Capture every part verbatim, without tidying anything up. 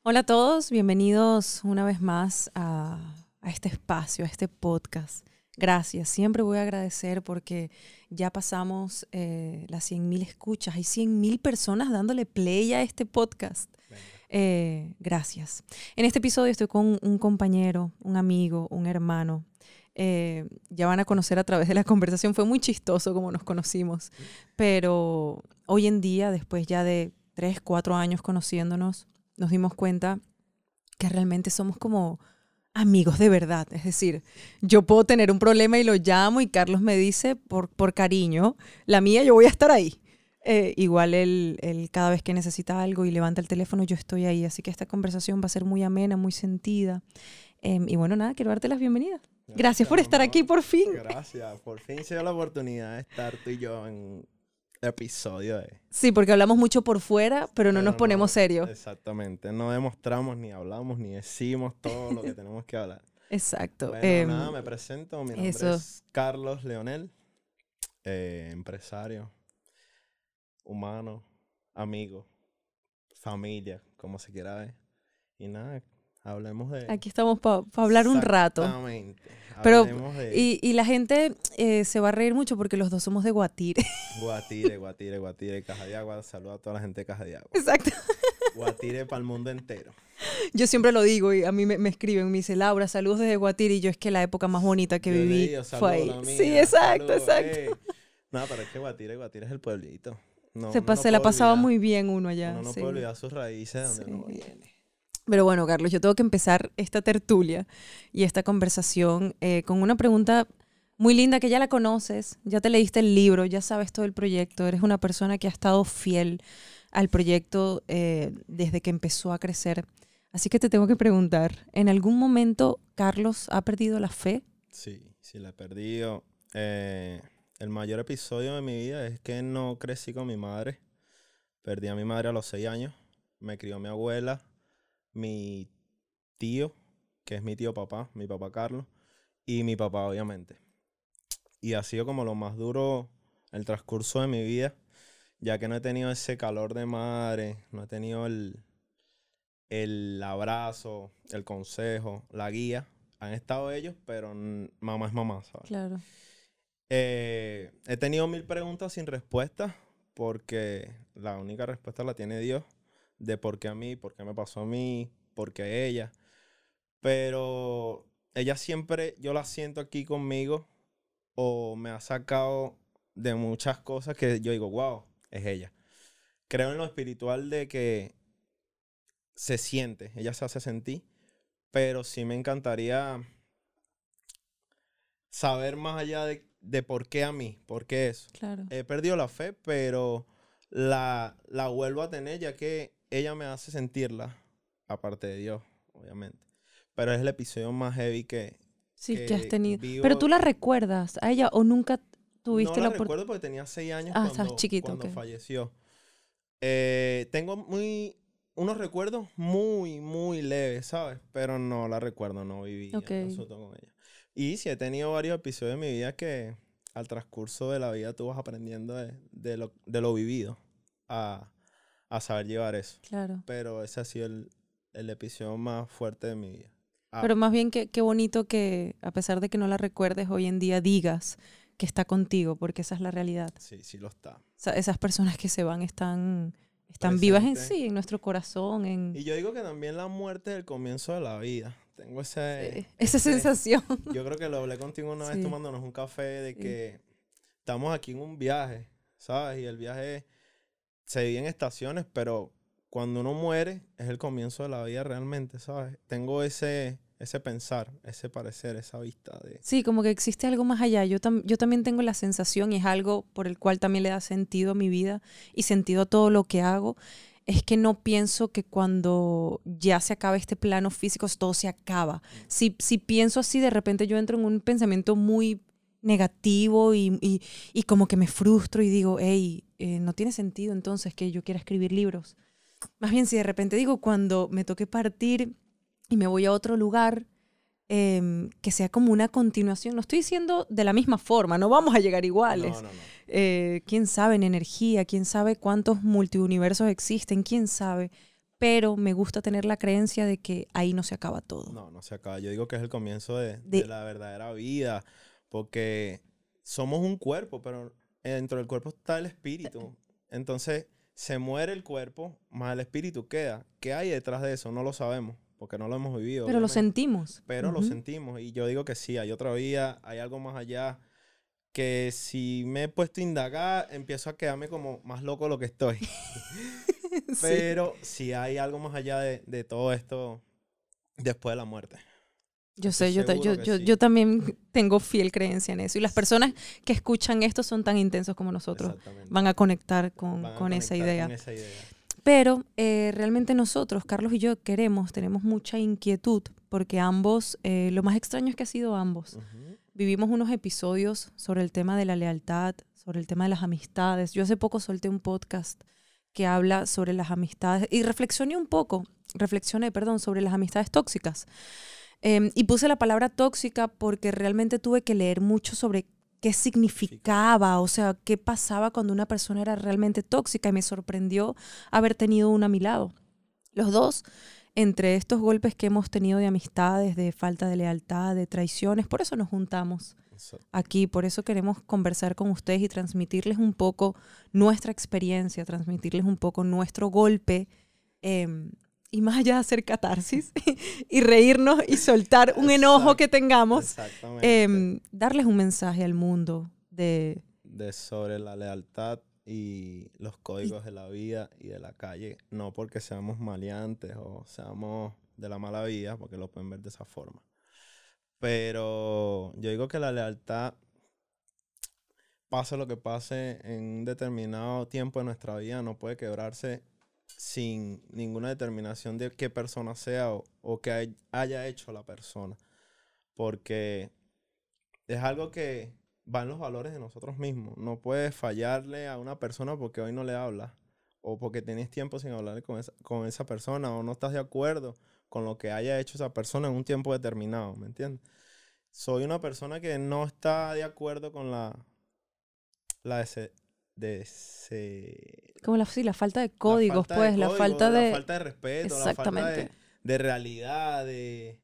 Hola a todos, bienvenidos una vez más a, a este espacio, a este podcast. Gracias, siempre voy a agradecer porque ya pasamos eh, las cien mil escuchas. Hay cien mil personas dándole play a este podcast. Eh, gracias. En este episodio estoy con un compañero, un amigo, un hermano. Eh, ya van a conocer a través de la conversación. Fue muy chistoso como nos conocimos. Pero hoy en día, después ya de tres, cuatro años conociéndonos, nos dimos cuenta que realmente somos como amigos de verdad. Es decir, yo puedo tener un problema y lo llamo y Carlos me dice por, por cariño, la mía, yo voy a estar ahí. Eh, igual él, él cada vez que necesita algo y levanta el teléfono, yo estoy ahí. Así que esta conversación va a ser muy amena, muy sentida. Eh, y bueno, nada, quiero darte las bienvenidas. Gracias, Gracias por estar amor. aquí por fin. Gracias, por fin se dio la oportunidad de estar tú y yo en episodio de... Sí, porque hablamos mucho por fuera, pero no pero nos ponemos no, serios. Exactamente, no demostramos, ni hablamos, ni decimos todo lo que tenemos que hablar. Exacto. Bueno, eh, nada, me presento, mi nombre eso. es Carlos Leonel, eh, empresario, humano, amigo, familia, como se quiera ver. Y nada, hablemos de... Aquí estamos para pa hablar un rato. Exactamente. Pero, de... y, y la gente eh, se va a reír mucho porque los dos somos de Guatire. Guatire, Guatire, Guatire, Caja de Agua. Saluda a toda la gente de Caja de Agua. Exacto. Guatire para el mundo entero. Yo siempre lo digo y a mí me, me escriben, me dice, Laura, saludos desde Guatire. Y yo, es que la época más bonita que yo viví digo, fue ahí. Mía, sí, exacto, saludo, exacto. Hey. No, pero es que Guatire, Guatire es el pueblito. No, se no se la pasaba olvidar, muy bien uno allá. Uno no sí. puede olvidar sus raíces de donde sí. uno viene. Pero bueno, Carlos, yo tengo que empezar esta tertulia y esta conversación eh, con una pregunta muy linda que ya la conoces, ya te leíste el libro, ya sabes todo el proyecto, eres una persona que ha estado fiel al proyecto eh, desde que empezó a crecer. Así que te tengo que preguntar, ¿en algún momento Carlos ha perdido la fe? Sí, sí la he perdido. Eh, el mayor episodio de mi vida es que no crecí con mi madre. Perdí a mi madre a los seis años. Me crió mi abuela, mi tío, que es mi tío papá, mi papá Carlos, y mi papá, obviamente. Y ha sido como lo más duro el transcurso de mi vida, ya que no he tenido ese calor de madre, no he tenido el, el abrazo, el consejo, la guía. Han estado ellos, pero mamá es mamá, ¿sabes? Claro. Eh, he tenido mil preguntas sin respuesta, porque la única respuesta la tiene Dios, de por qué a mí, por qué me pasó a mí, por qué ella. Pero ella siempre, yo la siento aquí conmigo, o me ha sacado de muchas cosas que yo digo, wow, es ella. Creo en lo espiritual de que se siente, ella se hace sentir, pero sí me encantaría saber más allá de, de por qué a mí, por qué eso. Claro. He perdido la fe, pero la, la vuelvo a tener ya que ella me hace sentirla, aparte de Dios, obviamente. Pero es el episodio más heavy que... Sí, que, que has tenido. vivo. Pero tú la recuerdas a ella o nunca tuviste no la la recuerdo porque tenía seis años ah, cuando, chiquito, cuando okay. falleció. Eh, tengo muy unos recuerdos muy, muy leves, ¿sabes? Pero no la recuerdo, no viví okay. asunto con ella. Y sí he tenido varios episodios de mi vida que al transcurso de la vida tú vas aprendiendo de, de, lo, de lo vivido a, a saber llevar eso. Claro. Pero ese ha sido el, el episodio más fuerte de mi vida. Ah. Pero más bien qué bonito que, a pesar de que no la recuerdes, hoy en día digas que está contigo, porque esa es la realidad. Sí, sí lo está. O sea, esas personas que se van están, están vivas en sí, en nuestro corazón. En... Y yo digo que también la muerte es el comienzo de la vida. Tengo ese, sí, esa ese, sensación. Yo creo que lo hablé contigo una vez sí. tomándonos un café de sí. que estamos aquí en un viaje, ¿sabes? Y el viaje se divide en estaciones, pero cuando uno muere es el comienzo de la vida realmente, ¿sabes? Tengo ese, ese pensar, ese parecer, esa vista de... Sí, como que existe algo más allá. Yo, tam yo también tengo la sensación, y es algo por el cual también le da sentido a mi vida y sentido a todo lo que hago, es que no pienso que cuando ya se acabe este plano físico todo se acaba. Mm. Si, si pienso así, de repente yo entro en un pensamiento muy negativo y, y, y como que me frustro y digo, hey, eh, no tiene sentido entonces que yo quiera escribir libros. Más bien si de repente digo, cuando me toque partir y me voy a otro lugar, eh, que sea como una continuación. No estoy diciendo de la misma forma, no vamos a llegar iguales. No, no, no. Eh, quién sabe en energía, quién sabe cuántos multiuniversos existen, quién sabe. pero me gusta tener la creencia de que ahí no se acaba todo. No, no se acaba. Yo digo que es el comienzo de, De- de la verdadera vida, porque somos un cuerpo, pero dentro del cuerpo está el espíritu. Entonces, se muere el cuerpo, más el espíritu queda. ¿Qué hay detrás de eso? No lo sabemos, porque no lo hemos vivido, Pero lo obviamente. sentimos. Pero lo Ujú. sentimos. Y yo digo que sí, hay otra vida, hay algo más allá, que si me he puesto a indagar, empiezo a quedarme como más loco de lo que estoy. Sí. Pero si hay algo más allá de, de todo esto después de la muerte. Yo Estoy sé, yo, ta- yo, seguro que yo, sí. yo también tengo fiel creencia en eso. Y las personas que escuchan esto son tan intensos como nosotros. Exactamente. Van a conectar con, Van a con esa conectar idea. con esa idea. Pero eh, realmente nosotros, Carlos y yo, queremos, tenemos mucha inquietud, porque ambos, eh, lo más extraño es que ha sido ambos. Ujú. Vivimos unos episodios sobre el tema de la lealtad, sobre el tema de las amistades. Yo hace poco solté un podcast que habla sobre las amistades y reflexioné un poco, reflexioné, perdón, sobre las amistades tóxicas. Eh, y puse la palabra tóxica porque realmente tuve que leer mucho sobre qué significaba, o sea, qué pasaba cuando una persona era realmente tóxica, y me sorprendió haber tenido una a mi lado. Los dos, entre estos golpes que hemos tenido de amistades, de falta de lealtad, de traiciones, por eso nos juntamos Exacto. aquí, por eso queremos conversar con ustedes y transmitirles un poco nuestra experiencia, transmitirles un poco nuestro golpe, eh, y más allá de hacer catarsis y reírnos y soltar un enojo que tengamos, Exactamente. eh, darles un mensaje al mundo de... De sobre la lealtad y los códigos de la vida y de la calle. No porque seamos maleantes o seamos de la mala vida, porque lo pueden ver de esa forma. Pero yo digo que la lealtad, pase lo que pase en un determinado tiempo de nuestra vida, no puede quebrarse sin ninguna determinación de qué persona sea o, o qué hay- haya hecho la persona. Porque es algo que va en los valores de nosotros mismos. No puedes fallarle a una persona porque hoy no le hablas, o porque tienes tiempo sin hablar con esa, con esa persona, o no estás de acuerdo con lo que haya hecho esa persona en un tiempo determinado, ¿me entiendes? Soy una persona que no está de acuerdo con la, la dese- dese- Como la, sí, la falta de la códigos, falta de pues, la código, falta la de... falta de respeto, la falta de, Exactamente. de realidad, de,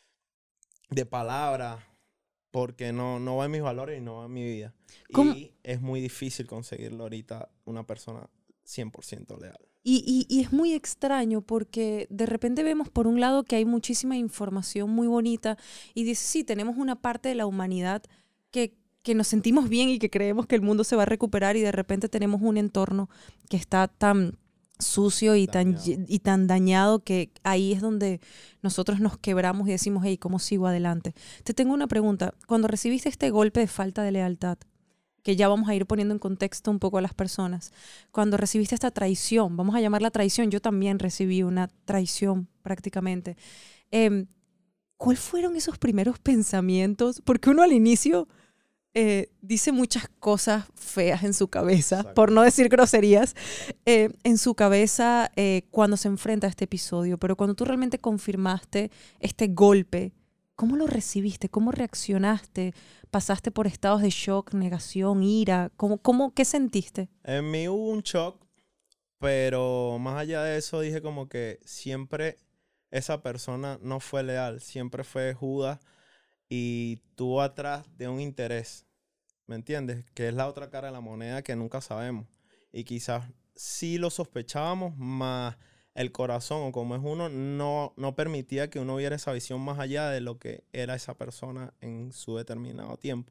de palabra, porque no, no va en mis valores y no va en mi vida. ¿Cómo? Y es muy difícil conseguirlo ahorita una persona cien por ciento leal. Y, y, y es muy extraño porque de repente vemos por un lado que hay muchísima información muy bonita y dice, sí, tenemos una parte de la humanidad que, que nos sentimos bien y que creemos que el mundo se va a recuperar, y de repente tenemos un entorno que está tan sucio y tan, Dañado. lle- y tan dañado que ahí es donde nosotros nos quebramos y decimos, hey, ¿cómo sigo adelante? Te tengo una pregunta. Cuando recibiste este golpe de falta de lealtad, que ya vamos a ir poniendo en contexto un poco a las personas, cuando recibiste esta traición, vamos a llamarla traición, yo también recibí una traición prácticamente. Eh, ¿Cuáles fueron esos primeros pensamientos? Porque uno al inicio eh, dice muchas cosas feas en su cabeza, Exacto. por no decir groserías, eh, en su cabeza eh, cuando se enfrenta a este episodio, pero cuando tú realmente confirmaste este golpe, ¿cómo lo recibiste? ¿Cómo reaccionaste? ¿Pasaste por estados de shock, negación, ira? ¿Cómo, cómo, ¿Qué sentiste? En mí hubo un shock, pero más allá de eso dije como que siempre esa persona no fue leal, siempre fue Judas y tuvo atrás de un interés, ¿me entiendes? Que es la otra cara de la moneda que nunca sabemos. Y quizás sí lo sospechábamos, más el corazón, o como es uno, no, no permitía que uno viera esa visión más allá de lo que era esa persona en su determinado tiempo.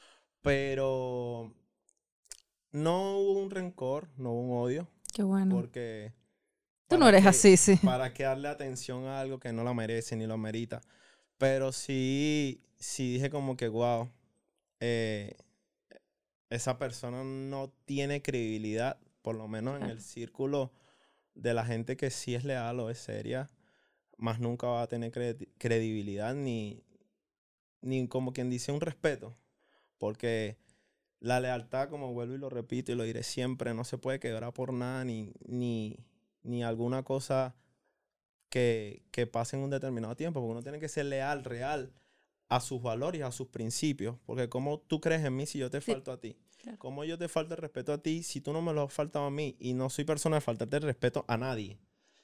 Pero no hubo un rencor, no hubo un odio, Qué bueno. porque Tú no para eres qué, así, sí. para qué darle atención a algo que no la merece ni lo merita. Pero sí, sí dije como que, wow, eh, esa persona no tiene credibilidad, por lo menos en Claro. el círculo de la gente que sí es leal o es seria, más nunca va a tener credi- credibilidad ni, ni como quien dice un respeto, porque la lealtad, como vuelvo y lo repito y lo diré siempre, no se puede quebrar por nada ni, ni, ni alguna cosa que, que pase en un determinado tiempo, porque uno tiene que ser leal, real a sus valores y a sus principios, porque ¿cómo tú crees en mí si yo te Sí, falto a ti? claro. ¿Cómo yo te falto el respeto a ti si tú no me lo has faltado a mí? Y no soy persona de faltarte el respeto a nadie.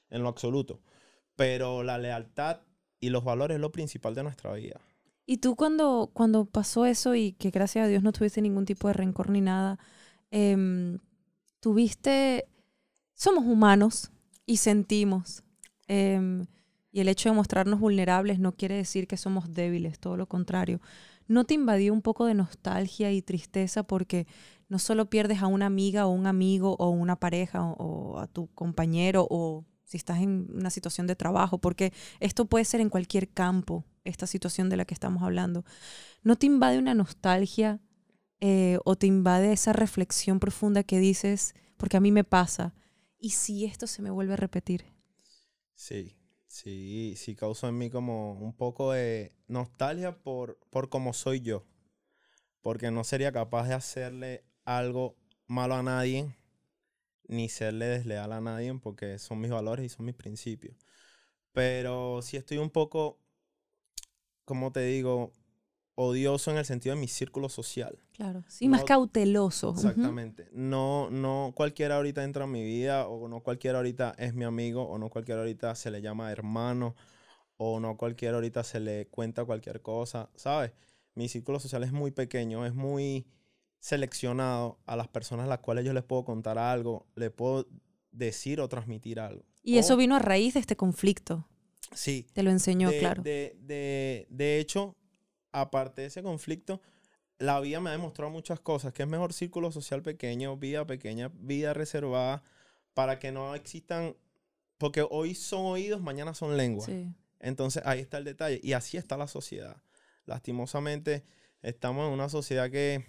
en lo absoluto. Pero la lealtad y los valores es lo principal de nuestra vida. Y tú cuando, cuando pasó eso y que gracias a Dios no tuviste ningún tipo de rencor ni nada, eh, tuviste, somos humanos y sentimos. Eh, y el hecho de mostrarnos vulnerables no quiere decir que somos débiles, todo lo contrario. ¿No te invadió un poco de nostalgia y tristeza porque no solo pierdes a una amiga o un amigo o una pareja o, o a tu compañero o si estás en una situación de trabajo? Porque esto puede ser en cualquier campo, esta situación de la que estamos hablando. ¿No te invade una nostalgia eh, o te invade esa reflexión profunda que dices, porque a mí me pasa, ¿y si esto se me vuelve a repetir? Sí, sí, sí causó en mí como un poco de nostalgia por, por cómo soy yo. Porque no sería capaz de hacerle algo malo a nadie, ni serle desleal a nadie, porque son mis valores y son mis principios. Pero sí estoy un poco, como te digo, odioso en el sentido de mi círculo social. Claro, sí, No, más cauteloso. exactamente. Uh-huh. No, no cualquiera ahorita entra en mi vida, o no cualquiera ahorita es mi amigo, o no cualquiera ahorita se le llama hermano, o no cualquiera ahorita se le cuenta cualquier cosa, ¿sabes? Mi círculo social es muy pequeño, es muy seleccionado a las personas a las cuales yo les puedo contar algo, les puedo decir o transmitir algo. Y o, eso vino a raíz de este conflicto. Sí. Te lo enseñó, de, claro. De, de, de hecho, aparte de ese conflicto, la vida me ha demostrado muchas cosas, que es mejor círculo social pequeño, vida pequeña, vida reservada, para que no existan, porque hoy son oídos, mañana son lenguas. Sí. Entonces ahí está el detalle, y así está la sociedad. Lastimosamente, estamos en una sociedad que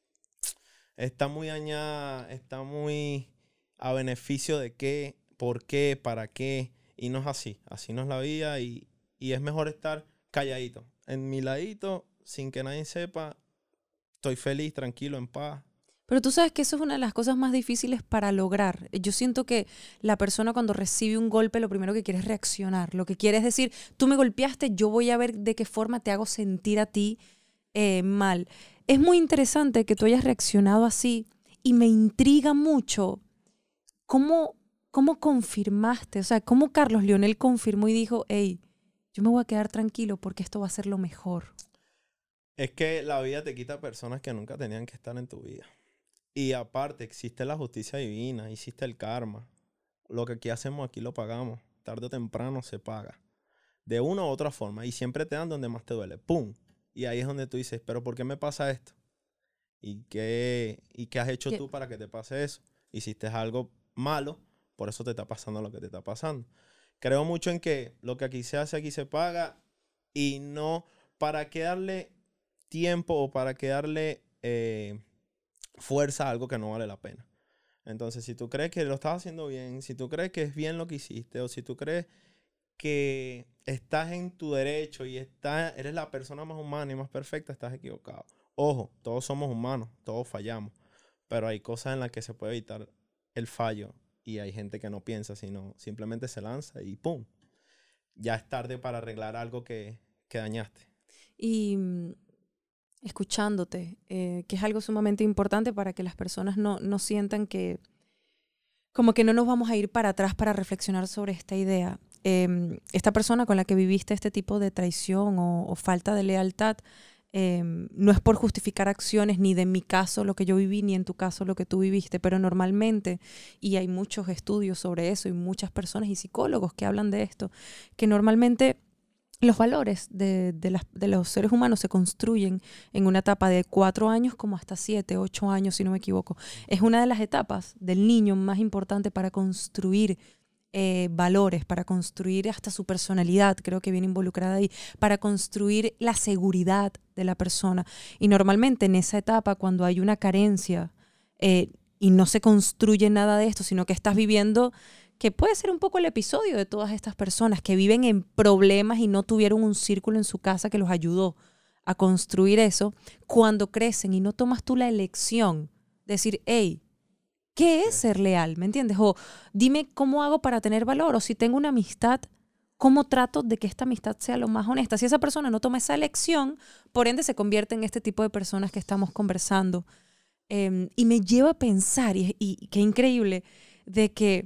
está muy dañada, está muy a beneficio de qué, por qué, para qué, y no es así. Así no es la vida, y, y es mejor estar calladito, en mi ladito, sin que nadie sepa. Estoy feliz, tranquilo, en paz. Pero tú sabes que eso es una de las cosas más difíciles para lograr. Yo siento que la persona cuando recibe un golpe lo primero que quiere es reaccionar. Lo que quiere es decir, tú me golpeaste, yo voy a ver de qué forma te hago sentir a ti eh, mal. Es muy interesante que tú hayas reaccionado así y me intriga mucho cómo, cómo confirmaste, o sea, cómo Carlos Leonel confirmó y dijo, hey, yo me voy a quedar tranquilo porque esto va a ser lo mejor. Es que la vida te quita personas que nunca tenían que estar en tu vida. Y aparte, existe la justicia divina, existe el karma. Lo que aquí hacemos, aquí lo pagamos. Tarde o temprano se paga. De una u otra forma. Y siempre te dan donde más te duele. ¡Pum! Y ahí es donde tú dices, ¿pero por qué me pasa esto? ¿Y qué, y qué has hecho ¿Qué? tú para que te pase eso? Hiciste algo malo, por eso te está pasando lo que te está pasando. Creo mucho en que lo que aquí se hace, aquí se paga. Y no, ¿para qué darle tiempo o para qué darle eh, fuerza a algo que no vale la pena? Entonces, si tú crees que lo estás haciendo bien, si tú crees que es bien lo que hiciste, o si tú crees que estás en tu derecho y estás, eres la persona más humana y más perfecta, estás equivocado. Ojo, todos somos humanos, todos fallamos, pero hay cosas en las que se puede evitar el fallo y hay gente que no piensa, sino simplemente se lanza y ¡pum! Ya es tarde para arreglar algo que, que dañaste. Y escuchándote, eh, que es algo sumamente importante para que las personas no, no sientan que como que no nos vamos a ir para atrás para reflexionar sobre esta idea. Eh, esta persona con la que viviste este tipo de traición o, o falta de lealtad, eh, no es por justificar acciones, ni de mi caso lo que yo viví, ni en tu caso lo que tú viviste, pero normalmente, y hay muchos estudios sobre eso y muchas personas y psicólogos que hablan de esto, que normalmente los valores de, de, las, de los seres humanos se construyen en una etapa de cuatro años como hasta siete, ocho años, si no me equivoco. Es una de las etapas del niño más importante para construir eh, valores, para construir hasta su personalidad, creo que viene involucrada ahí, para construir la seguridad de la persona. Y normalmente en esa etapa, cuando hay una carencia eh, y no se construye nada de esto, sino que estás viviendo, que puede ser un poco el episodio de todas estas personas que viven en problemas y no tuvieron un círculo en su casa que los ayudó a construir eso, cuando crecen y no tomas tú la elección de decir, hey, ¿qué es ser leal? ¿Me entiendes? O dime cómo hago para tener valor, o si tengo una amistad, ¿cómo trato de que esta amistad sea lo más honesta? Si esa persona no toma esa elección, por ende se convierte en este tipo de personas que estamos conversando. Eh, y me lleva a pensar, y, y qué increíble, de que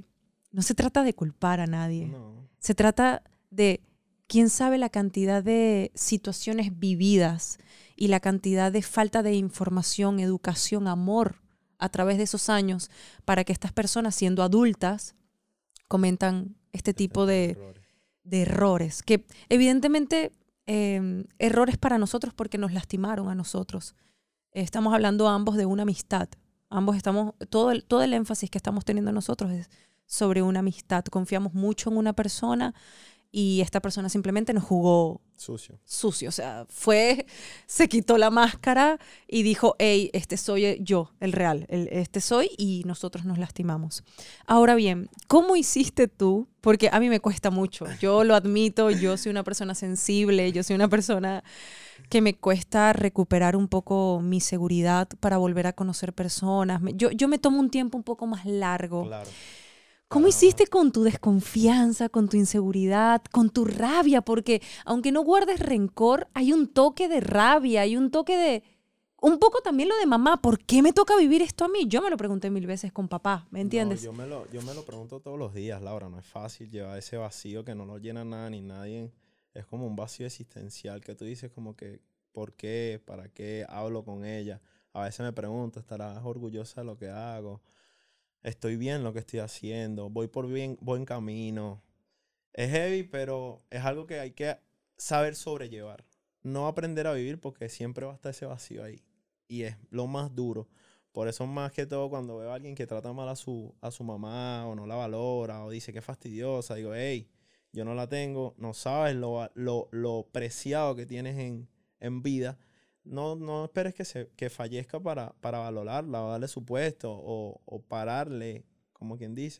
no se trata de culpar a nadie. No. Se trata de, quién sabe la cantidad de situaciones vividas y la cantidad de falta de información, educación, amor a través de esos años para que estas personas, siendo adultas, comentan este tipo de, errores. de errores. Que evidentemente eh, errores para nosotros porque nos lastimaron a nosotros. Estamos hablando ambos de una amistad. Ambos estamos, todo el, todo el énfasis que estamos teniendo nosotros es sobre una amistad. Confiamos mucho en una persona y esta persona simplemente nos jugó Sucio. sucio. O sea, fue, se quitó la máscara y dijo, hey, este soy yo, el real, el, este soy, y nosotros nos lastimamos. Ahora bien, ¿cómo hiciste tú? Porque a mí me cuesta mucho. Yo lo admito, yo soy una persona sensible, yo soy una persona que me cuesta recuperar un poco mi seguridad para volver a conocer personas. Yo, yo me tomo un tiempo un poco más largo. Claro. ¿Cómo Claro. hiciste con tu desconfianza, con tu inseguridad, con tu rabia? Porque aunque no guardes rencor, hay un toque de rabia, hay un toque de... Un poco también lo de mamá, ¿por qué me toca vivir esto a mí? Yo me lo pregunté mil veces con papá, ¿me entiendes? No, yo, me lo, yo me lo pregunto todos los días, Laura. No es fácil llevar ese vacío que no lo llena nada ni nadie. Es como un vacío existencial que tú dices como que, ¿por qué? ¿Para qué hablo con ella? A veces me pregunto, ¿estarás orgullosa de lo que hago? ¿Estoy bien en lo que estoy haciendo? ¿Voy por bien, buen camino? Es heavy, pero es algo que hay que saber sobrellevar. No aprender a vivir porque siempre va a estar ese vacío ahí. Y es lo más duro. Por eso más que todo cuando veo a alguien que trata mal a su, a su mamá o no la valora o dice que es fastidiosa, digo, hey, yo no la tengo, no sabes lo, lo, lo preciado que tienes en, en vida. No, no esperes que, se, que fallezca para, para valorarla o darle su puesto o, o pararle, como quien dice.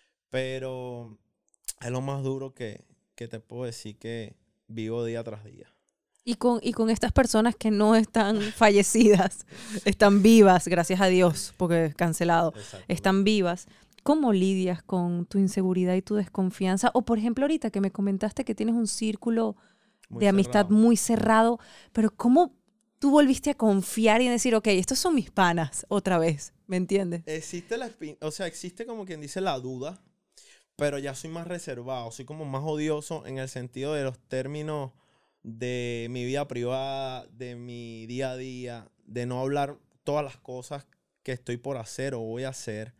Pero es lo más duro que, que te puedo decir que vivo día tras día. Y con, y con estas personas que no están fallecidas, están vivas, gracias a Dios, porque cancelado, están vivas. ¿Cómo lidias con tu inseguridad y tu desconfianza? O por ejemplo ahorita que me comentaste que tienes un círculo Muy de amistad cerrado. muy cerrado, pero ¿cómo tú volviste a confiar y a decir, ok, estos son mis panas otra vez? ¿Me entiendes? Existe la espin- o sea, existe como quien dice la duda, pero ya soy más reservado, soy como más odioso en el sentido de los términos de mi vida privada, de mi día a día, de no hablar todas las cosas que estoy por hacer o voy a hacer.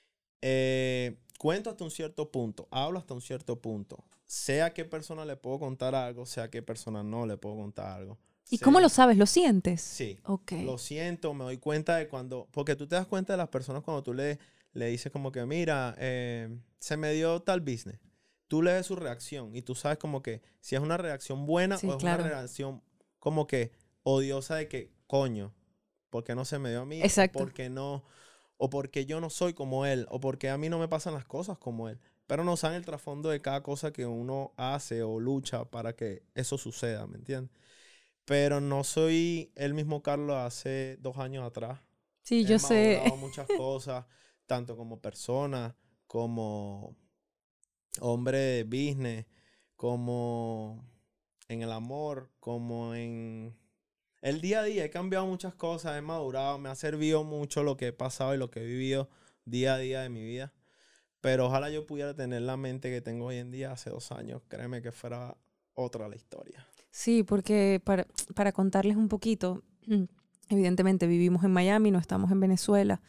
Eh, cuento hasta un cierto punto, hablo hasta un cierto punto. Sea a qué persona le puedo contar algo, sea a qué persona no le puedo contar algo. ¿Y Sé- cómo lo sabes? ¿Lo sientes? Sí, Ok. lo siento, me doy cuenta de cuando, porque tú te das cuenta de las personas cuando tú le, le dices como que, mira, eh, se me dio tal business. Tú le ves su reacción y tú sabes como que si es una reacción buena Sí, o es claro. una reacción como que odiosa de que, coño, ¿por qué no se me dio a mí? Exacto. O porque no, o porque yo no soy como él, o porque a mí no me pasan las cosas como él. Pero no saben el trasfondo de cada cosa que uno hace o lucha para que eso suceda, ¿me entiendes? Pero no soy el mismo Carlos hace dos años atrás. Sí, He yo sé. madurado muchas cosas, tanto como persona, como hombre de business, como en el amor, como en el día a día. He cambiado muchas cosas, he madurado, me ha servido mucho lo que he pasado y lo que he vivido día a día de mi vida. Pero ojalá yo pudiera tener la mente que tengo hoy en día hace dos años. Créeme que fuera otra la historia. Sí, porque para, para contarles un poquito, evidentemente vivimos en Miami, no estamos en Venezuela.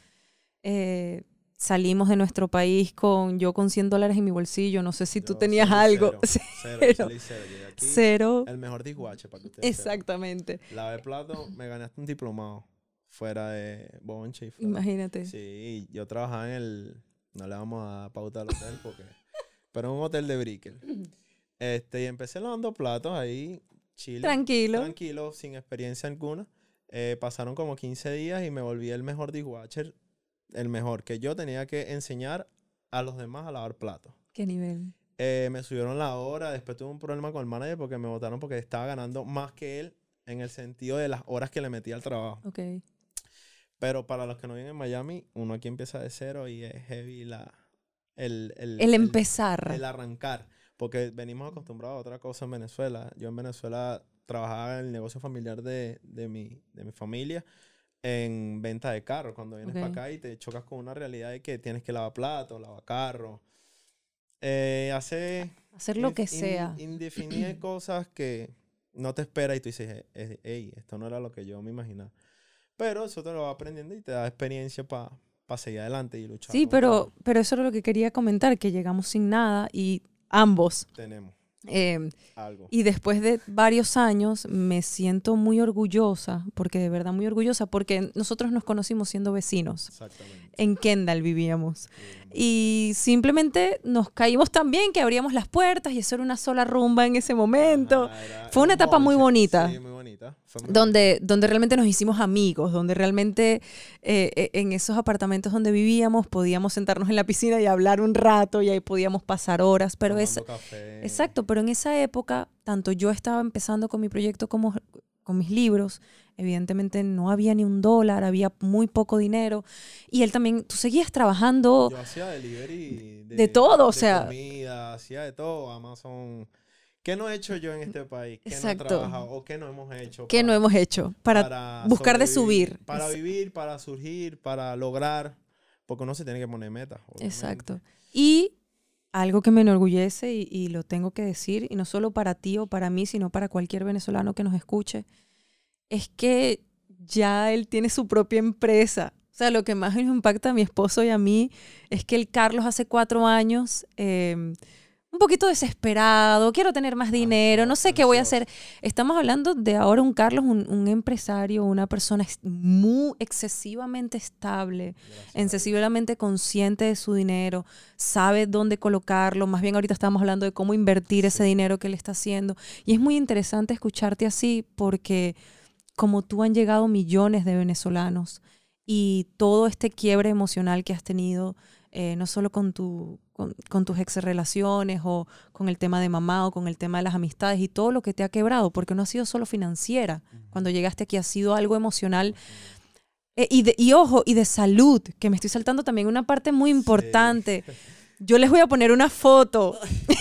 Eh, salimos de nuestro país con yo con cien dólares en mi bolsillo. No sé si tú Yo tenías salí algo. cero, cero, yo Cero. salí cero. Llegué aquí, Cero. el mejor dishwasher para que ustedes sepan. Exactamente. Lavé plato, me gané hasta un diplomado fuera de Bonche y fuera. Imagínate. Sí, yo trabajaba en el, no le vamos a dar pauta al hotel porque, pero en un hotel de Brickell. Este, y empecé lavando platos ahí, chile. Tranquilo. Tranquilo, sin experiencia alguna. Eh, pasaron como quince días y me volví el mejor dishwasher, el mejor, que yo tenía que enseñar a los demás a lavar platos. ¿Qué nivel? Eh, me subieron la hora, después tuve un problema con el manager porque me votaron porque estaba ganando más que él en el sentido de las horas que le metía al trabajo. Ok. Pero para los que no viven en Miami, uno aquí empieza de cero y es heavy la, el, el, El empezar. El, el arrancar. Porque venimos acostumbrados a otra cosa en Venezuela. Yo en Venezuela trabajaba en el negocio familiar de, de, mi, de mi familia en venta de carros. Cuando vienes Ok. para acá y te chocas con una realidad de que tienes que lavar platos, lavar carros. Eh, hace... Hacer lo in- que in- sea. Indefinir cosas que no te esperas y tú dices, hey, esto no era lo que yo me imaginaba. Pero eso te lo vas aprendiendo y te da experiencia para pa seguir adelante y luchar Sí, contra pero, pero eso era lo que quería comentar, que llegamos sin nada y ambos. tenemos eh, algo. y después de varios años me siento muy orgullosa, porque de verdad muy orgullosa, porque nosotros nos conocimos siendo vecinos. Exactamente. En Kendall vivíamos. Sí, Y simplemente nos caímos tan bien que abríamos las puertas y eso era una sola rumba en ese momento. Ajá, era- Fue era una un etapa muy bonche. bonita. Sí, muy bonita. Fue muy Donde, donde realmente nos hicimos amigos, donde realmente eh, eh, en esos apartamentos donde vivíamos podíamos sentarnos en la piscina y hablar un rato y ahí podíamos pasar horas. Pero tomando es, café. exacto, pero en esa época, tanto yo estaba empezando con mi proyecto como con mis libros, evidentemente no había ni un dólar, había muy poco dinero. Y él también, tú seguías trabajando Yo hacía delivery de, de todo, o de sea, comida, hacía de todo. Amazon. ¿Qué no he hecho yo en este país? ¿Qué no he exacto. trabajado? ¿O qué no hemos hecho? ¿Qué pa- no hemos hecho para, para buscar de sobrevivir, subir? Para Es- vivir, para surgir, para lograr. Porque uno se tiene que poner metas, obviamente. Exacto. Y algo que me enorgullece y, y lo tengo que decir, y no solo para ti o para mí, sino para cualquier venezolano que nos escuche, es que ya él tiene su propia empresa. O sea, lo que más nos impacta a mi esposo y a mí es que el Carlos hace cuatro años, eh, un poquito desesperado, quiero tener más dinero, no sé qué voy a hacer. Estamos hablando de ahora un Carlos, un, un empresario, una persona ex- muy excesivamente estable, excesivamente consciente de su dinero, sabe dónde colocarlo. Más bien ahorita estamos hablando de cómo invertir ese Sí. dinero que él está haciendo. Y es muy interesante escucharte así porque como tú han llegado millones de venezolanos y todo este quiebre emocional que has tenido, eh, no solo con, tu, con, con tus ex relaciones o con el tema de mamá o con el tema de las amistades y todo lo que te ha quebrado, porque no ha sido solo financiera. Ujú. Cuando llegaste aquí ha sido algo emocional. Eh, y, de, y ojo, y de salud, que me estoy saltando también una parte muy importante. Sí. Yo les voy a poner una foto.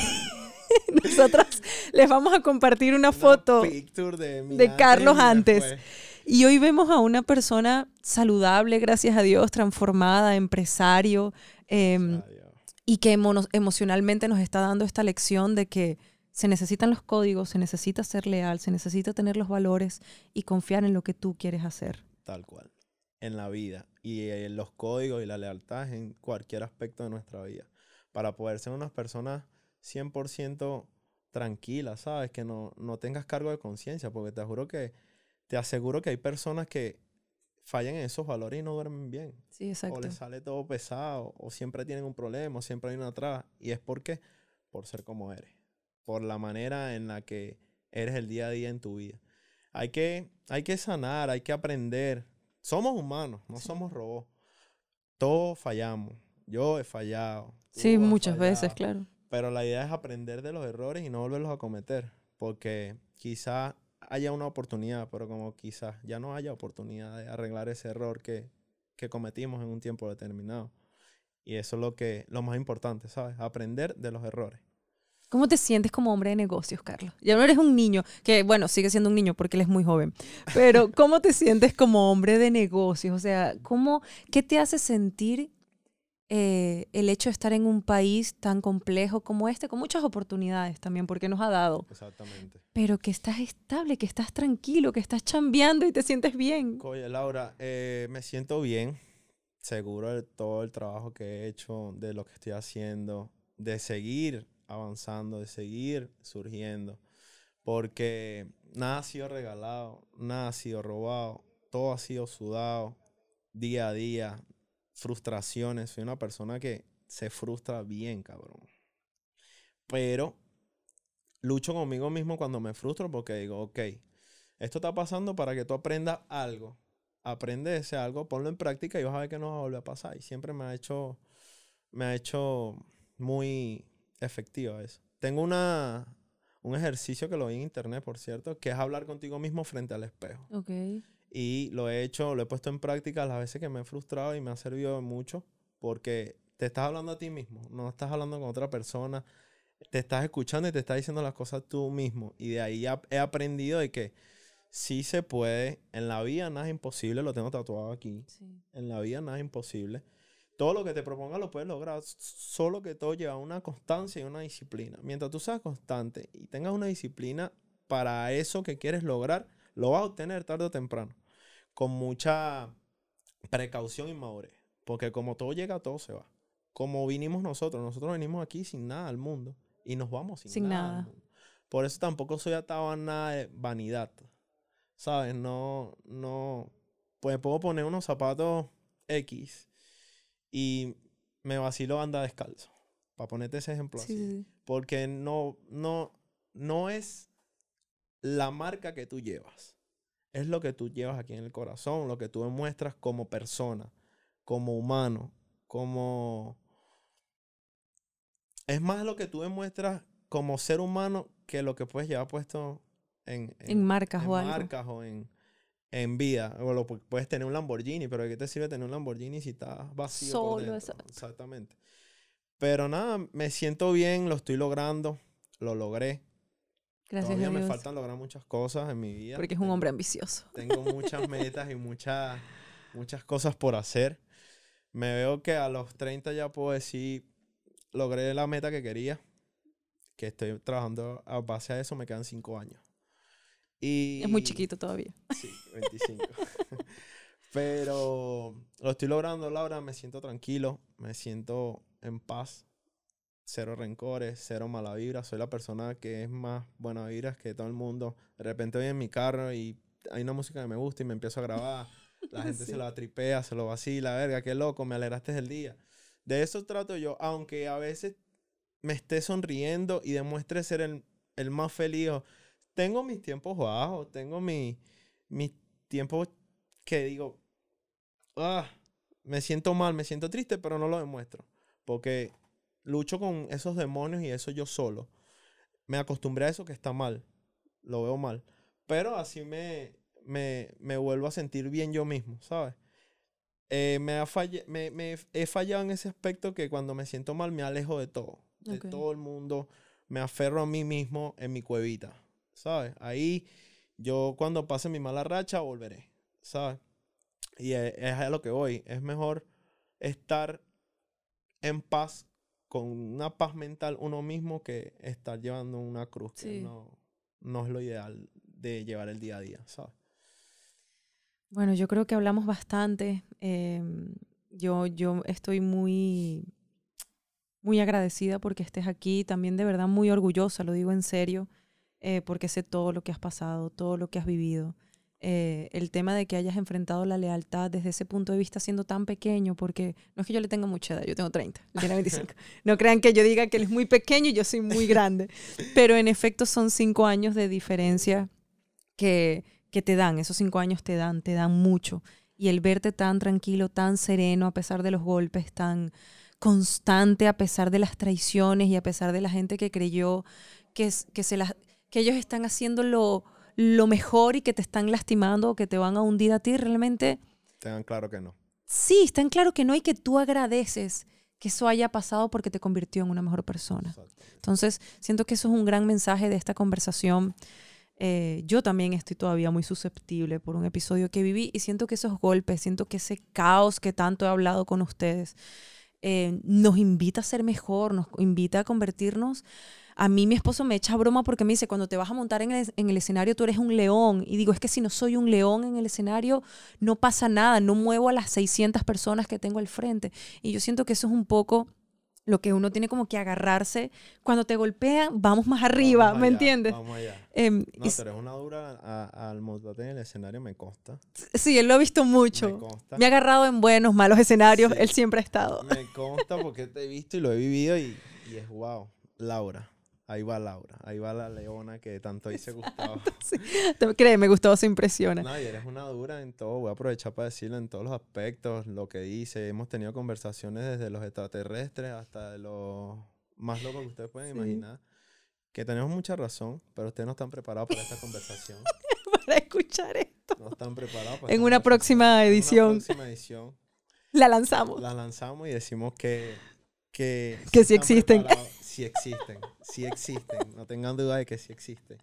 Nosotras les vamos a compartir una, Una foto picture de, mi de antes Carlos y antes. después. Y hoy vemos a una persona saludable, gracias a Dios, transformada, empresario, eh, Gracias a Dios. y que emo- emocionalmente nos está dando esta lección de que se necesitan los códigos, se necesita ser leal, se necesita tener los valores y confiar en lo que tú quieres hacer. Tal cual. En la vida. Y en los códigos y la lealtad en cualquier aspecto de nuestra vida. Para poder ser unas personas cien por ciento tranquilas, ¿sabes? Que no, no tengas cargo de conciencia. Porque te juro que, te aseguro que hay personas que fallan en esos valores y no duermen bien. Sí, O exacto. les sale todo pesado. O siempre tienen un problema. O siempre hay una traba. ¿Y es por qué? Por ser como eres. Por la manera en la que eres el día a día en tu vida. Hay que, hay que sanar, hay que aprender. Somos humanos, no Sí. somos robots. Todos fallamos. Yo he fallado. tú Sí, has muchas fallado. veces, claro. Pero la idea es aprender de los errores y no volverlos a cometer. Porque quizás haya una oportunidad, pero como quizás ya no haya oportunidad de arreglar ese error que, que cometimos en un tiempo determinado. Y eso es lo que, lo más importante, ¿sabes? Aprender de los errores. ¿Cómo te sientes como hombre de negocios, Carlos? Ya no eres un niño, que bueno, sigue siendo un niño porque él es muy joven, pero ¿cómo te sientes como hombre de negocios? O sea, ¿cómo, ¿qué te hace sentir eh, el hecho de estar en un país tan complejo como este, con muchas oportunidades también, porque nos ha dado, Exactamente. pero que estás estable, que estás tranquilo, que estás chambeando y te sientes bien? Oye, Laura, eh, me siento bien, seguro de todo el trabajo que he hecho, de lo que estoy haciendo, de seguir avanzando, de seguir surgiendo, porque nada ha sido regalado, nada ha sido robado, todo ha sido sudado, día a día, frustraciones. Soy una persona que se frustra bien, cabrón. Pero lucho conmigo mismo cuando me frustro porque digo, ok, esto está pasando para que tú aprendas algo. Aprende ese algo, ponlo en práctica y vas a ver que no va a volver a pasar. Y siempre me ha hecho, me ha hecho muy efectiva eso. Tengo una, un ejercicio que lo vi en internet, por cierto, que es hablar contigo mismo frente al espejo. Ok. Y lo he hecho, lo he puesto en práctica las veces que me he frustrado y me ha servido mucho porque te estás hablando a ti mismo, no estás hablando con otra persona, te estás escuchando y te estás diciendo las cosas tú mismo. Y de ahí ya he aprendido de que sí se puede, en la vida nada es imposible, lo tengo tatuado aquí, Sí. en la vida nada es imposible. todo lo que te propongas lo puedes lograr, solo que todo lleva una constancia y una disciplina. Mientras tú seas constante y tengas una disciplina para eso que quieres lograr, lo vas a obtener tarde o temprano, con mucha precaución y madurez, porque como todo llega, todo se va. Como vinimos nosotros, nosotros venimos aquí sin nada al mundo y nos vamos sin, sin nada, nada. al mundo. Por eso tampoco soy atado a nada de vanidad, ¿sabes? No, no, pues puedo poner unos zapatos X y me vacilo andar descalzo, para ponerte ese ejemplo Sí, así. sí. Porque no, no, no es la marca que tú llevas, es lo que tú llevas aquí en el corazón, lo que tú demuestras como persona, como humano, como... Es más lo que tú demuestras como ser humano que lo que puedes llevar puesto en, en, En marcas en o algo. marcas o en, en vida. O lo, puedes tener un Lamborghini, pero ¿de qué te sirve tener un Lamborghini si estás vacío Solo, por dentro? exacto. Exactamente. Pero nada, me siento bien, lo estoy logrando, lo logré. Gracias Todavía a me Dios. faltan lograr muchas cosas en mi vida. Porque es un tengo, hombre ambicioso. Tengo muchas metas y muchas, muchas cosas por hacer. Me veo que a los treinta ya puedo decir, logré la meta que quería, que estoy trabajando a base a eso, me quedan cinco años. Y, es muy chiquito todavía. Sí, veinticinco. Pero lo estoy logrando, Laura, me siento tranquilo, me siento en paz, cero rencores, cero mala vibra, soy la persona que es más buena vibra que todo el mundo. De repente voy en mi carro y hay una música que me gusta y me empiezo a grabar, la gente Sí. se la tripea, se lo vacila, verga, qué loco, me alegraste el día. De eso trato yo, aunque a veces me esté sonriendo y demuestre ser el, el más feliz. Tengo mis tiempos bajos, tengo mi, mis tiempos que digo, ah, me siento mal, me siento triste, pero no lo demuestro. Porque lucho con esos demonios y eso yo solo. Me acostumbré a eso que está mal, lo veo mal. Pero así me, me, me vuelvo a sentir bien yo mismo, ¿sabes? Eh, me, ha falle- me, me he fallado en ese aspecto que cuando me siento mal me alejo de todo, de Okay. todo el mundo, me aferro a mí mismo en mi cuevita, ¿sabes? Ahí yo cuando pase mi mala racha volveré, ¿sabes? Y es, es a lo que voy, es mejor estar en paz, con una paz mental uno mismo que estar llevando una cruz, que Sí. no, no es lo ideal de llevar el día a día, ¿sabes? Bueno, yo creo que hablamos bastante. Eh, yo, yo estoy muy, muy agradecida porque estés aquí. También de verdad muy orgullosa, lo digo en serio, eh, porque sé todo lo que has pasado, todo lo que has vivido. Eh, el tema de que hayas enfrentado la lealtad desde ese punto de vista siendo tan pequeño, porque no es que yo le tenga mucha edad, yo tengo treinta, él tiene veinticinco. No crean que yo diga que él es muy pequeño y yo soy muy grande. Pero en efecto son cinco años de diferencia que... que te dan, esos cinco años te dan, te dan mucho. Y el verte tan tranquilo, tan sereno, a pesar de los golpes, tan constante, a pesar de las traiciones y a pesar de la gente que creyó que, que, se las, que ellos están haciendo lo, lo mejor y que te están lastimando o que te van a hundir a ti, realmente... Tengan claro que no. Sí, está en claro que no y que tú agradeces que eso haya pasado porque te convirtió en una mejor persona. Entonces, siento que eso es un gran mensaje de esta conversación. Eh, yo también estoy todavía muy susceptible por un episodio que viví y siento que esos golpes, siento que ese caos que tanto he hablado con ustedes eh, nos invita a ser mejor, nos invita a convertirnos. A mí mi esposo me echa broma porque me dice, cuando te vas a montar en el, en el escenario tú eres un león. Y digo, es que si no soy un león en el escenario no pasa nada, no muevo a las seiscientas personas que tengo al frente. Y yo siento que eso es un poco... lo que uno tiene como que agarrarse. Cuando te golpean, vamos más arriba, vamos ¿me allá, entiendes? Vamos allá. Eh, No, y, tú eres una dura a, al montarte en el escenario, me consta. sí, él lo ha visto mucho. Me consta. Me ha agarrado en buenos, malos escenarios. Sí, él siempre ha estado. Me consta porque te he visto y lo he vivido y, y es wow. Laura. Ahí va Laura. Ahí va la leona que tanto dice Gustavo. Sí. Créeme, Gustavo se impresiona. No, y eres una dura en todo. Voy a aprovechar para decirlo en todos los aspectos. Lo que dice. Hemos tenido conversaciones desde los extraterrestres hasta de los más locos que ustedes pueden Sí. imaginar. Que tenemos mucha razón, pero ustedes no están preparados para esta conversación. Para escuchar esto. No están preparados para En esta una próxima edición. En una próxima edición. La lanzamos. La lanzamos y decimos que... Que, que sí existen. Sí existen. Sí existen. No tengan duda de que sí existen.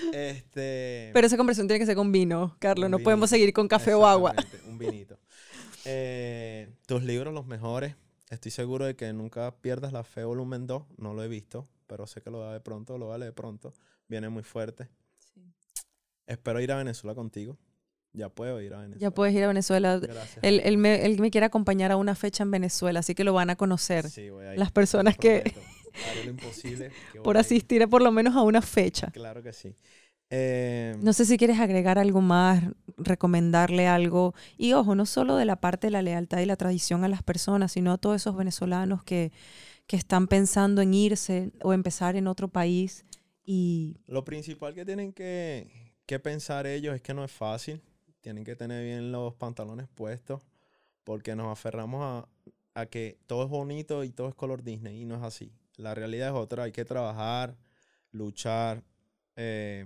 Este... Pero esa conversación tiene que ser con vino, Carlos. No vinito. podemos seguir con café o agua. Un vinito. Eh, tus libros, los mejores. Estoy seguro de que Nunca pierdas la fe, volumen dos. No lo he visto, pero sé que lo va a ver pronto, lo va a leer pronto. Viene muy fuerte. Sí. Espero ir a Venezuela contigo. Ya puedo ir a Venezuela. Ya puedes ir a Venezuela. Gracias. Él, él, me, él me quiere acompañar a una fecha en Venezuela, así que lo van a conocer. Sí, voy a ir. Las personas que... Haré lo imposible. Que por asistir a por lo menos a una fecha. Claro que sí. Eh, no sé si quieres agregar algo más, recomendarle algo. Y ojo, no solo de la parte de la lealtad y la tradición a las personas, sino a todos esos venezolanos que, que están pensando en irse o empezar en otro país. Y lo principal que tienen que, que pensar ellos es que no es fácil. Tienen que tener bien los pantalones puestos porque nos aferramos a, a que todo es bonito y todo es color Disney y no es así. La realidad es otra. Hay que trabajar, luchar, eh,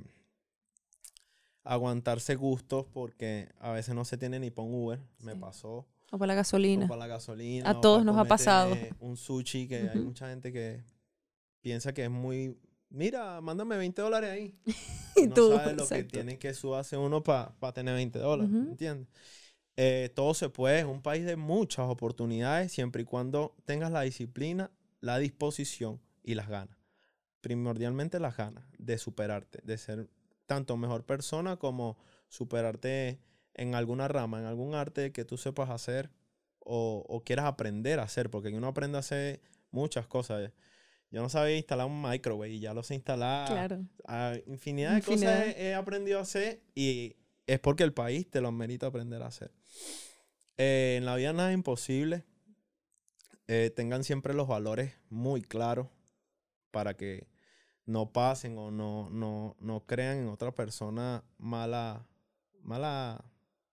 aguantarse gustos porque a veces no se tiene ni para un Uber. Sí. Me pasó. O para la gasolina. O para la gasolina. A todos nos ha pasado. Un sushi que uh-huh. hay mucha gente que piensa que es muy... Mira, mándame veinte dólares ahí. Y no tú, sabes lo exacto. que tiene que sudarse uno para pa tener veinte dólares. Uh-huh. ¿Entiendes? Eh, todo se puede. Es un país de muchas oportunidades siempre y cuando tengas la disciplina, la disposición y las ganas. Primordialmente las ganas de superarte, de ser tanto mejor persona como superarte en alguna rama, en algún arte que tú sepas hacer o, o quieras aprender a hacer, porque uno aprende a hacer muchas cosas. Yo no sabía instalar un microwave y ya lo sé instalar. Claro. A infinidad de Infinidad. cosas he, he aprendido a hacer y es porque el país te lo merita aprender a hacer. Eh, en la vida nada es imposible. Eh, tengan siempre los valores muy claros para que no pasen o no, no, no crean en otra persona mala, mala,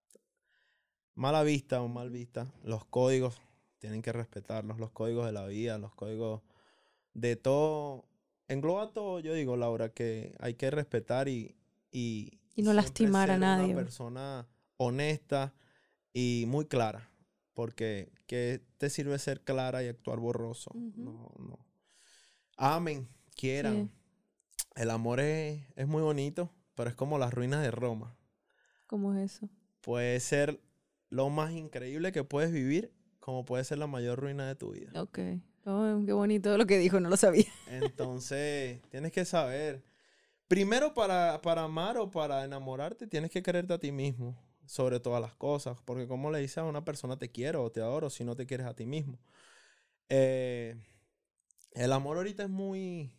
mala vista o mal vista. Los códigos tienen que respetarlos, los códigos de la vida, los códigos de todo. Engloba todo, yo digo, Laura, que hay que respetar y, y, y no lastimar ser a nadie. Una persona honesta y muy clara. Porque ¿qué te sirve ser clara y actuar borroso? Uh-huh. No, no. Amen, quieran. Sí. El amor es, es muy bonito, pero es como las ruinas de Roma. ¿Cómo es eso? Puede ser lo más increíble que puedes vivir, como puede ser la mayor ruina de tu vida. Ok. Oh, qué bonito lo que dijo, no lo sabía. Entonces, tienes que saber. Primero, para, para amar o para enamorarte, tienes que quererte a ti mismo, sobre todas las cosas. Porque como le dices a una persona te quiero o te adoro si no te quieres a ti mismo. Eh, el amor ahorita es muy...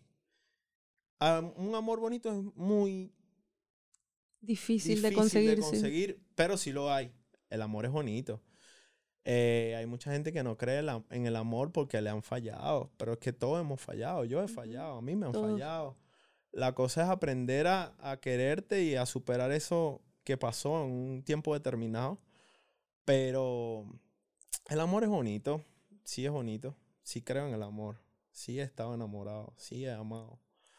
Um, un amor bonito es muy... Difícil, difícil de conseguir. de conseguir, sí. Pero sí lo hay. El amor es bonito. Eh, hay mucha gente que no cree en el amor porque le han fallado. Pero es que todos hemos fallado. Yo he fallado. A mí me han todos. fallado. La cosa es aprender a, a quererte y a superar eso que pasó en un tiempo determinado. Pero el amor es bonito. Sí es bonito. Sí creo en el amor. Sí he estado enamorado. Sí he amado.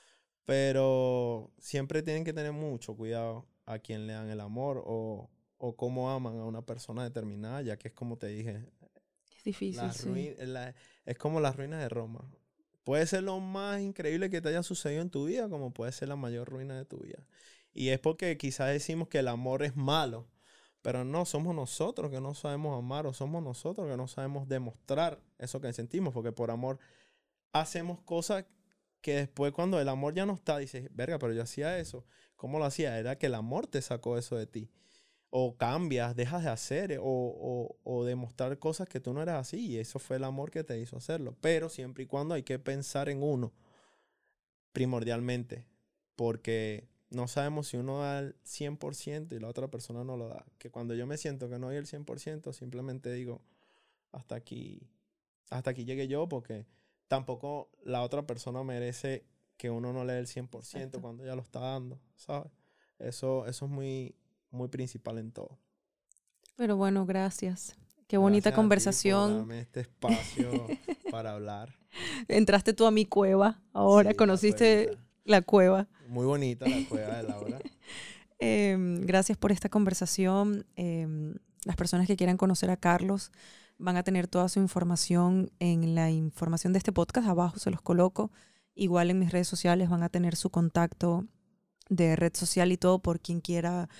Pero siempre tienen que tener mucho cuidado a quien le dan el amor o, o cómo aman a una persona determinada, ya que es como te dije. Es difícil, sí. Ruin, la, es como las ruinas de Roma. Puede ser lo más increíble que te haya sucedido en tu vida, como puede ser la mayor ruina de tu vida. Y es porque quizás decimos que el amor es malo, pero no, somos nosotros que no sabemos amar o somos nosotros que no sabemos demostrar eso que sentimos, porque por amor hacemos cosas que después cuando el amor ya no está, dices, verga, pero yo hacía eso. ¿Cómo lo hacía? Era que el amor te sacó eso de ti. O cambias, dejas de hacer o, o, o demostrar cosas que tú no eras así. Y eso fue el amor que te hizo hacerlo. Pero siempre y cuando hay que pensar en uno primordialmente. Porque no sabemos si uno da el cien por ciento y la otra persona no lo da. Que cuando yo me siento que no doy el cien por ciento, simplemente digo, hasta aquí, hasta aquí llegué yo porque... Tampoco la otra persona merece que uno no le dé el cien por ciento Exacto. Cuando ya lo está dando, ¿sabes? Eso, eso es muy, muy principal en todo. Pero bueno, gracias. Qué bonita gracias conversación. A ti por darme este espacio para hablar. Entraste tú a mi cueva, ahora sí, conociste la, la cueva. Muy bonita la cueva de Laura. eh, gracias por esta conversación. Eh, las personas que quieran conocer a Carlos van a tener toda su información en la información de este podcast. Abajo se los coloco. Igual en mis redes sociales van a tener su contacto de red social y todo por quien quiera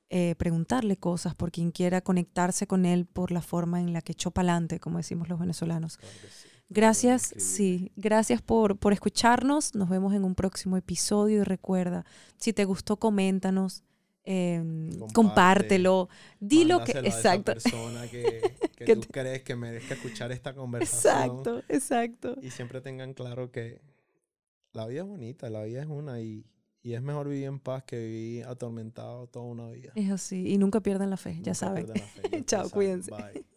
eh, preguntarle cosas por quien quiera conectarse con él por la forma en la que echó pa'lante, como decimos los venezolanos. Claro que sí. Gracias, Increíble. sí, gracias por, por escucharnos. Nos vemos en un próximo episodio y recuerda, si te gustó, coméntanos, eh, Comparte, compártelo, dilo que, mándaselo exacto, a esa persona que, que, Que tú te- crees que merezca escuchar esta conversación. exacto, exacto. Y siempre tengan claro que la vida es bonita, la vida es una y, y es mejor vivir en paz que vivir atormentado toda una vida. Es así, y nunca pierdan la fe, ya Nunca saben. pierdan la fe. Ya ustedes Chao, saben. cuídense. Bye.